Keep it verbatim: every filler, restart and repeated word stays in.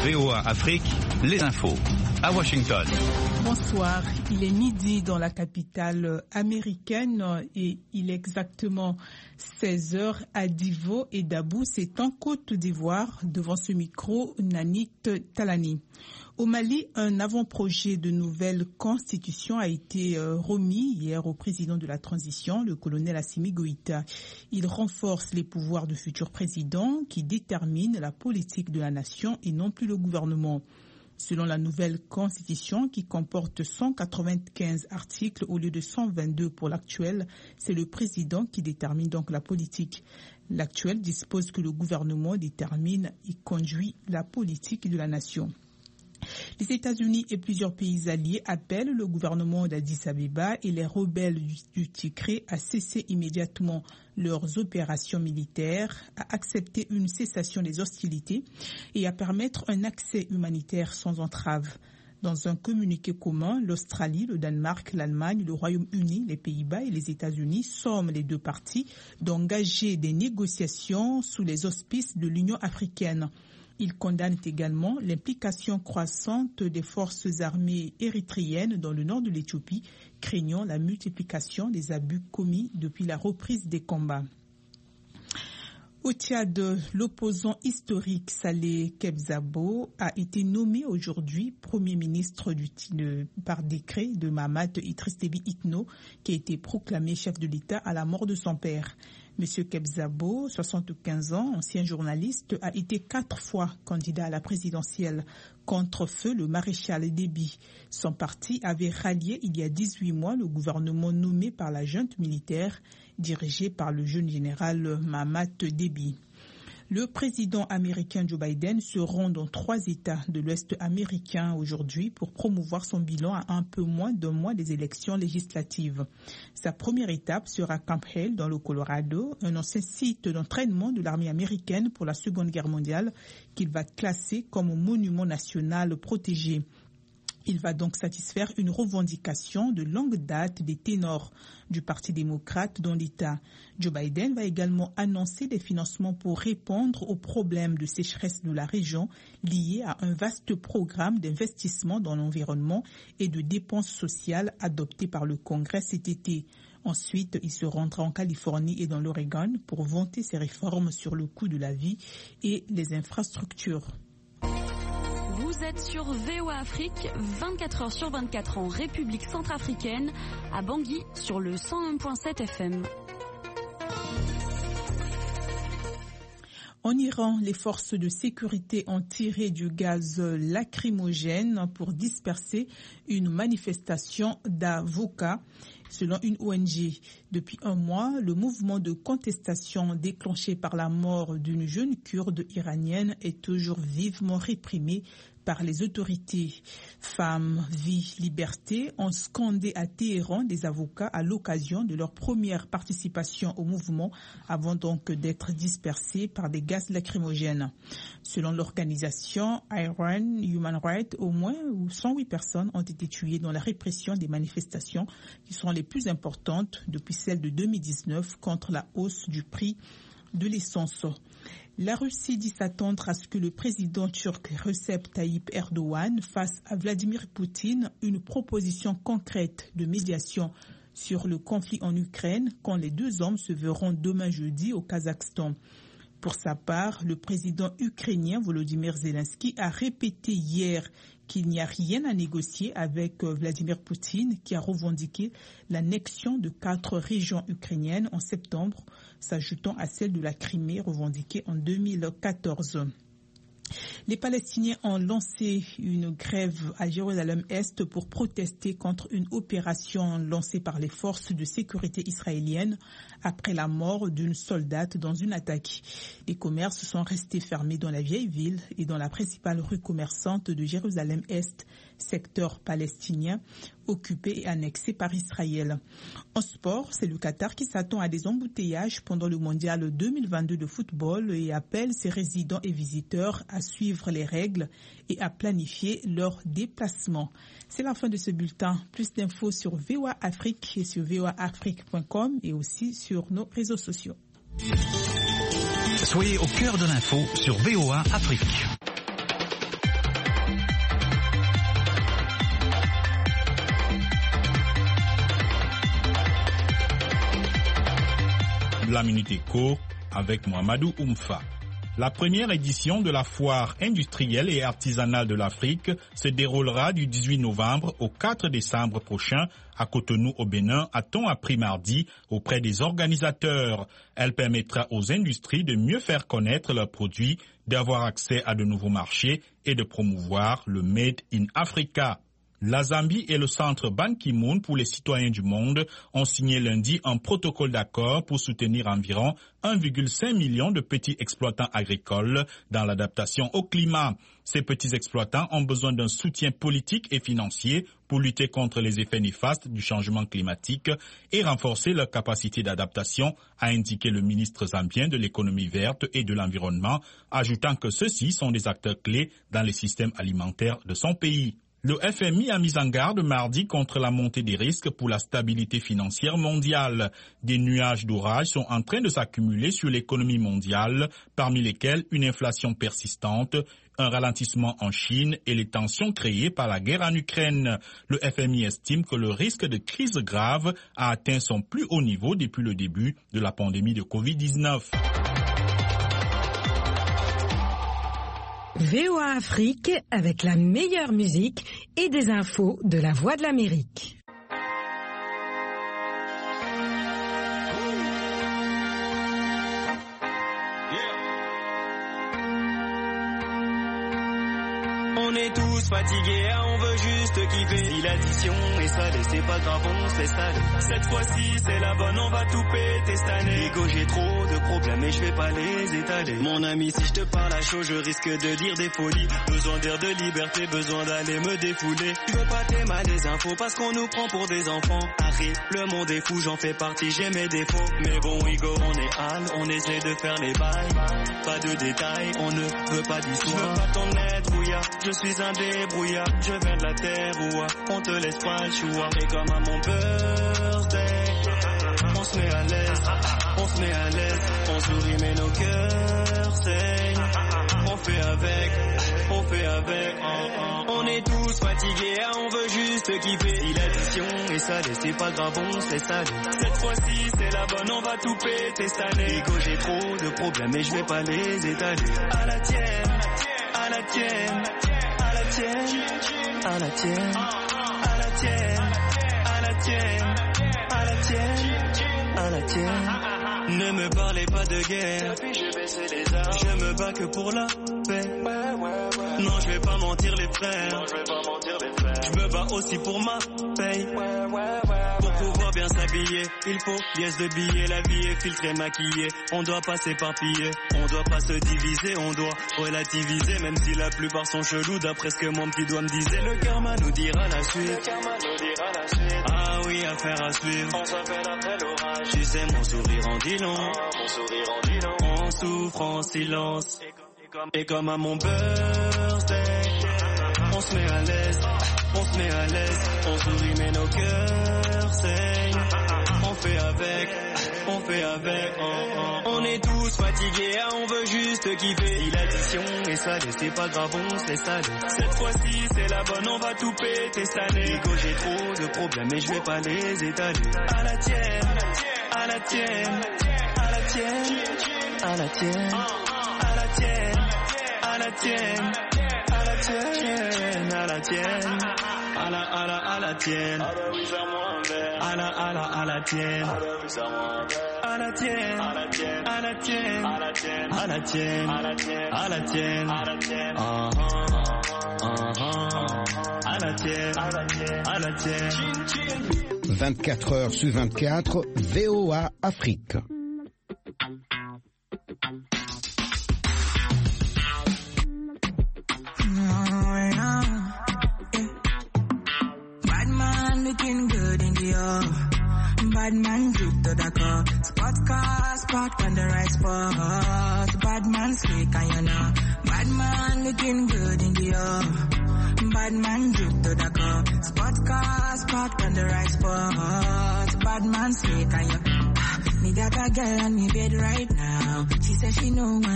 V O A Afrique, les infos. À Washington. Bonsoir, il est midi dans la capitale américaine et il est exactement seize heures à Divo et Dabou, c'est en Côte d'Ivoire. Devant ce micro, Nanit Talani. Au Mali, un avant-projet de nouvelle constitution a été remis hier au président de la transition, le colonel Assimi Goïta. Il renforce les pouvoirs du futur président qui détermine la politique de la nation et non plus le gouvernement. Selon la nouvelle constitution qui comporte cent quatre-vingt-quinze articles au lieu de cent vingt-deux pour l'actuel, c'est le président qui détermine donc la politique. L'actuel dispose que le gouvernement détermine et conduit la politique de la nation. Les États-Unis et plusieurs pays alliés appellent le gouvernement d'Addis Abeba et les rebelles du Tigré à cesser immédiatement leurs opérations militaires, à accepter une cessation des hostilités et à permettre un accès humanitaire sans entrave. Dans un communiqué commun, l'Australie, le Danemark, l'Allemagne, le Royaume-Uni, les Pays-Bas et les États-Unis somment les deux parties d'engager des négociations sous les auspices de l'Union africaine. Il condamne également l'implication croissante des forces armées érythréennes dans le nord de l'Éthiopie, craignant la multiplication des abus commis depuis la reprise des combats. Au Tchad, l'opposant historique Saleh Kebzabo a été nommé aujourd'hui Premier ministre du, de, par décret de Mahamat Idriss Déby Itno, qui a été proclamé chef de l'État à la mort de son père. Monsieur Kebzabo, soixante-quinze ans, ancien journaliste, a été quatre fois candidat à la présidentielle contre feu le maréchal Déby. Son parti avait rallié il y a dix-huit mois le gouvernement nommé par la junte militaire dirigé par le jeune général Mahamat Déby. Le président américain Joe Biden se rend dans trois États de l'Ouest américain aujourd'hui pour promouvoir son bilan à un peu moins d'un mois des élections législatives. Sa première étape sera Camp Hale dans le Colorado, un ancien site d'entraînement de l'armée américaine pour la Seconde Guerre mondiale qu'il va classer comme monument national protégé. Il va donc satisfaire une revendication de longue date des ténors du Parti démocrate dans l'État. Joe Biden va également annoncer des financements pour répondre aux problèmes de sécheresse de la région liés à un vaste programme d'investissement dans l'environnement et de dépenses sociales adopté par le Congrès cet été. Ensuite, il se rendra en Californie et dans l'Oregon pour vanter ses réformes sur le coût de la vie et les infrastructures. Vous êtes sur V O A Afrique, vingt-quatre heures sur vingt-quatre en République centrafricaine, à Bangui sur le cent un virgule sept F M. En Iran, les forces de sécurité ont tiré du gaz lacrymogène pour disperser une manifestation d'avocats. Selon une O N G, depuis un mois, le mouvement de contestation déclenché par la mort d'une jeune Kurde iranienne est toujours vivement réprimé par les autorités. Femmes, vie, liberté ont scandé à Téhéran des avocats à l'occasion de leur première participation au mouvement avant donc d'être dispersés par des gaz lacrymogènes. Selon l'organisation Iran Human Rights, au moins cent huit personnes ont été tuées dans la répression des manifestations qui sont les plus importantes depuis celle de deux mille dix-neuf contre la hausse du prix de l'essence. La Russie dit s'attendre à ce que le président turc Recep Tayyip Erdogan fasse à Vladimir Poutine une proposition concrète de médiation sur le conflit en Ukraine quand les deux hommes se verront demain jeudi au Kazakhstan. Pour sa part, le président ukrainien Volodymyr Zelensky a répété hier qu'il n'y a rien à négocier avec Vladimir Poutine qui a revendiqué l'annexion de quatre régions ukrainiennes en septembre, s'ajoutant à celle de la Crimée revendiquée en deux mille quatorze. Les Palestiniens ont lancé une grève à Jérusalem-Est pour protester contre une opération lancée par les forces de sécurité israéliennes après la mort d'une soldate dans une attaque. Les commerces sont restés fermés dans la vieille ville et dans la principale rue commerçante de Jérusalem-Est, secteur palestinien occupé et annexé par Israël. En sport, c'est le Qatar qui s'attend à des embouteillages pendant le mondial deux mille vingt-deux de football et appelle ses résidents et visiteurs à suivre les règles et à planifier leurs déplacements. C'est la fin de ce bulletin. Plus d'infos sur V O A Afrique et sur V O A Afrique point com et aussi sur nos réseaux sociaux. Soyez au cœur de l'info sur V O A Afrique. La Minute Éco avec Mohamedou Oumfa. La première édition de la foire industrielle et artisanale de l'Afrique se déroulera du dix-huit novembre au quatre décembre prochain à Cotonou au Bénin, a-t-on appris mardi auprès des organisateurs. Elle permettra aux industries de mieux faire connaître leurs produits, d'avoir accès à de nouveaux marchés et de promouvoir le Made in Africa. La Zambie et le centre Ban Ki-moon pour les citoyens du monde ont signé lundi un protocole d'accord pour soutenir environ un virgule cinq million de petits exploitants agricoles dans l'adaptation au climat. Ces petits exploitants ont besoin d'un soutien politique et financier pour lutter contre les effets néfastes du changement climatique et renforcer leur capacité d'adaptation, a indiqué le ministre zambien de l'économie verte et de l'environnement, ajoutant que ceux-ci sont des acteurs clés dans les systèmes alimentaires de son pays. Le F M I a mis en garde mardi contre la montée des risques pour la stabilité financière mondiale. Des nuages d'orage sont en train de s'accumuler sur l'économie mondiale, parmi lesquels une inflation persistante, un ralentissement en Chine et les tensions créées par la guerre en Ukraine. Le F M I estime que le risque de crise grave a atteint son plus haut niveau depuis le début de la pandémie de covid dix-neuf. V O A Afrique avec la meilleure musique et des infos de la Voix de l'Amérique. On est tous fatigués, on veut juste kiffer. Si l'addition est salée, c'est pas grave, on se laisse aller. Cette fois-ci, c'est la bonne, on va tout péter cette année. Ego, j'ai trop de problèmes et je vais pas les étaler. Mon ami, si je te parle à chaud, je risque de dire des folies. Besoin d'air, de liberté, besoin d'aller me défouler. Je veux pas t'aimer les infos parce qu'on nous prend pour des enfants. Arrive, le monde est fou, j'en fais partie, j'ai mes défauts. Mais bon, Ego, on est hal, on essaie de faire les bails. Pas de détails, on ne veut pas d'histoire. Je veux pas ton aide, brouillard. Je suis un débrouillard, je viens de la terre où on te laisse pas le choix. Et comme à mon birthday, on se met à l'aise, on se met à l'aise, on sourit mais nos cœurs saignent. On fait avec, on fait avec, oh, oh. On est tous fatigués, on veut juste kiffer. Si l'addition est salée, c'est pas grave, on se laisse aller. Cette fois-ci, c'est la bonne, on va tout péter cette année. Ego, j'ai trop de problèmes et je vais pas les étaler. À la tienne, à la tienne. À la tienne, à la tienne, à la tienne, à la tienne, à la tienne, à la tienne. Ne me parlez pas de guerre, je me bats que pour la paix. Non, je vais pas mentir les frères, je me bats aussi pour ma paye. Pour pouvoir bien s'habiller, il faut liesse de billets, la vie est filtrée, maquillée. On doit pas s'éparpiller, on doit pas se diviser, on doit relativiser, même si la plupart sont chelous, d'après ce que mon petit doigt me disait. Le karma nous dira la suite. Ah oui, affaire à suivre. On s'appelle après l'orage. Tu sais, mon sourire en dit long. Mon sourire en dit long. On souffre en silence. Et comme à mon birthday, on se met à l'aise, on se met à l'aise, on sourit mais nos cœurs saignent. On fait avec, on fait avec, oh, oh. On est tous fatigués, on veut juste kiffer. Si l'addition est salée, c'est pas grave, on se laisse aller. Cette fois-ci, c'est la bonne, on va tout péter cette année. Ego, j'ai trop de problèmes et je vais pas les étaler. À la tienne, à la tienne, à la tienne, à la tienne, à la tienne. À la tienne, à la tienne, à la tienne, à la, à la, à la tienne, à la, à la, à la tienne, à la tienne, à la tienne, à la tienne, à la tienne, à la tienne, à la tienne, à la tienne, à la tienne, à la tienne. vingt-quatre heures sur vingt-quatre, V O A Afrique. Looking good in the air. Bad man drip to the car. Sports car, spot on the right spot. Bad man slick and you know. Bad man looking good in the air. Bad man drip to the car. Sports car, spot on the right spot. Bad man slick and you. Me got a girl on me bed right now. She says she know